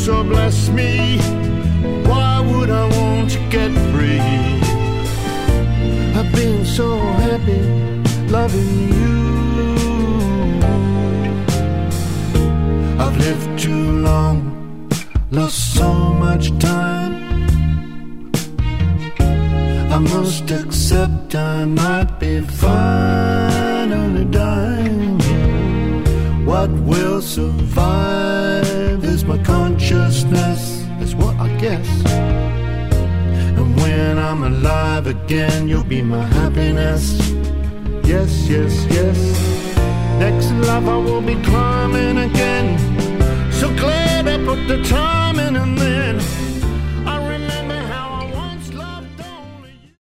so bless me. Why would I want to get free? I've been so happy loving you. I've lived too long, lost so much time. I must accept I might be finally dying. What will survive is my consciousness, is what I guess. And when I'm alive again, you'll be my happiness. Yes, yes, yes. Next life I will be climbing again. So glad I put the time in, and then